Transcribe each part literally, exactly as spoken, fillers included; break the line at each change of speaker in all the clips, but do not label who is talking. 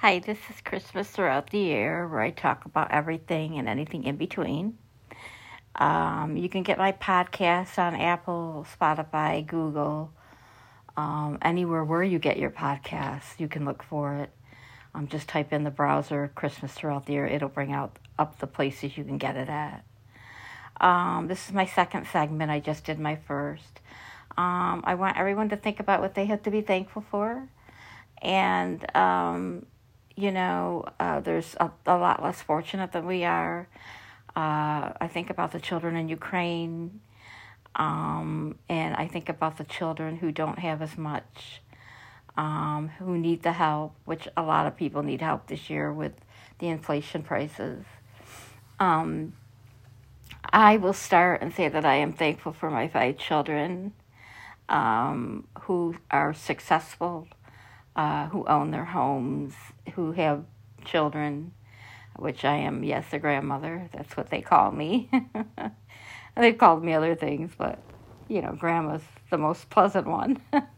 Hi, this is Christmas Throughout the Year, where I talk about everything and anything in between. Um, you can get my podcast on Apple, Spotify, Google, um, anywhere where you get your podcasts. You can look for it. Um, just type in the browser Christmas Throughout the Year. It'll bring out up the places you can get it at. Um, this is my second segment. I just did my first. Um, I want everyone to think about what they have to be thankful for. And, um, you know, uh, there's a, a lot less fortunate than we are. Uh, I think about the children in Ukraine, um, and I think about the children who don't have as much, um, who need the help, which a lot of people need help this year with the inflation prices. Um, I will start and say that I am thankful for my five children um, who are successful, Uh, who own their homes, who have children, which I am, yes, a grandmother. That's what they call me. They've called me other things, but, you know, grandma's the most pleasant one.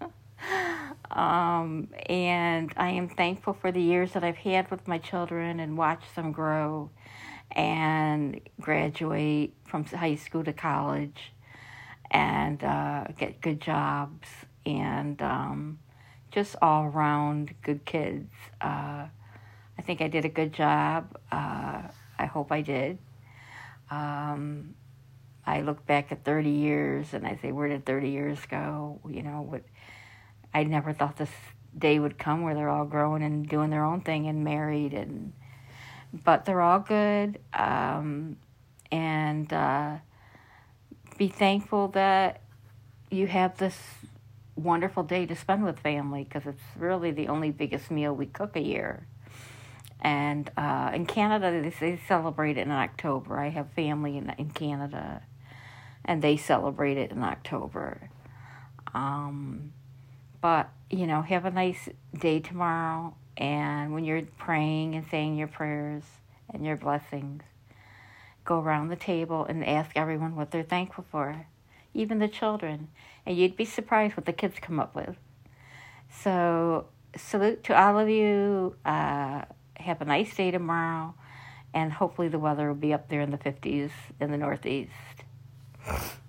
um, and I am thankful for the years that I've had with my children and watched them grow and graduate from high school to college and uh, get good jobs and um, just all around good kids. Uh, I think I did a good job. Uh, I hope I did. Um, I look back at thirty years and I say, where did thirty years go? You know, what? I never thought this day would come where they're all growing and doing their own thing and married, and but they're all good. Um, and uh, be thankful that you have this wonderful day to spend with family, because it's really the only biggest meal we cook a year. And uh, in Canada, they, they celebrate it in October. I have family in, in Canada, and they celebrate it in October. Um, but, you know, have a nice day tomorrow, and when you're praying and saying your prayers and your blessings, go around the table and ask everyone what they're thankful for, even the children. And you'd be surprised what the kids come up with. So, salute to all of you. Uh, have a nice day tomorrow. And hopefully the weather will be up there in the fifties in the Northeast.